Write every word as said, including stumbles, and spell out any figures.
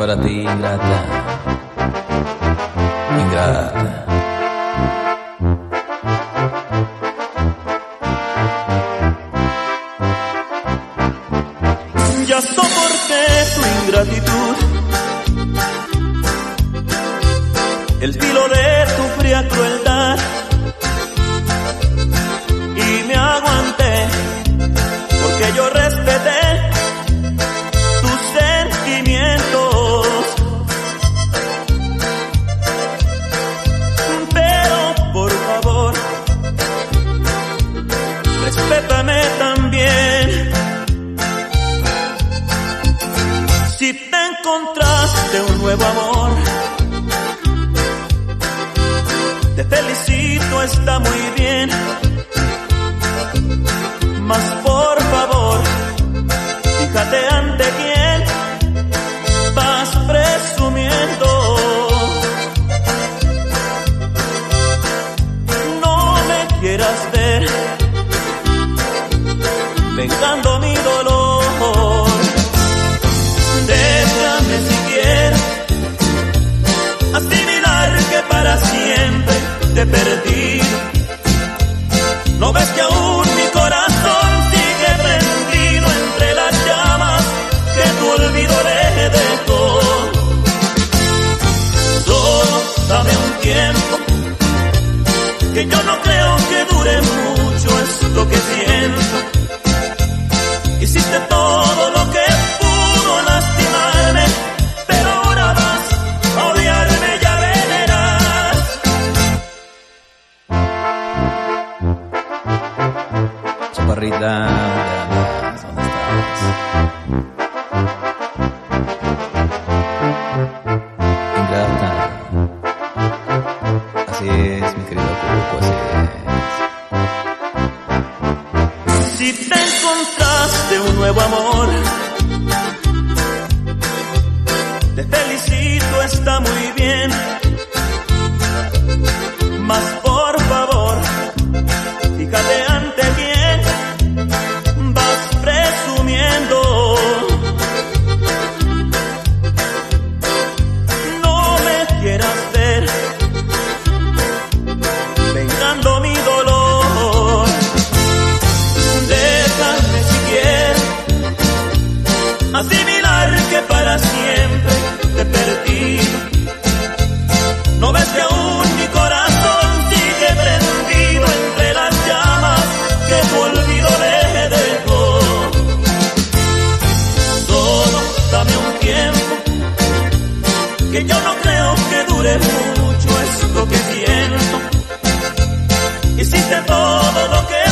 para ti, ingrata, ingrata. Ya soporté tu ingratitud, el filo de tu fría crueldad, y me aguanté porque yo respeté tus sentimientos. Pero por favor, respétame también. Si te encontraste un nuevo amor, te felicito, está muy bien. Mas por favor, fíjate ante quién vas presumiendo. No me quieras ver vengando mi dolor. Déjame siquiera asimilar que para siempre te he perdido. ¿No ves que aún mi corazón sigue prendido entre las llamas que tu olvido le dejó? Solo dame un tiempo, que yo no creo que dure mucho esto que siento. Hiciste todo lo que pudo lastimarme, pero ahora vas a odiarme, ya verás. Chaparrita, ¿dónde estás? Ingrata. Así es, mi querido Cuco, así es. Si te encontraste un nuevo amor, te felicito, está muy bien. Mas por favor, fíjate ante quién vas presumiendo. No me quieras ver vengando mi dolor. Déjame siquiera asimilar que para siempre te he perdido. ¿No ves que aún mi corazón sigue prendido entre las llamas que tu olvido le dejó? Solo dame un tiempo, que yo no creo que dure mucho esto que siento. Hiciste todo lo que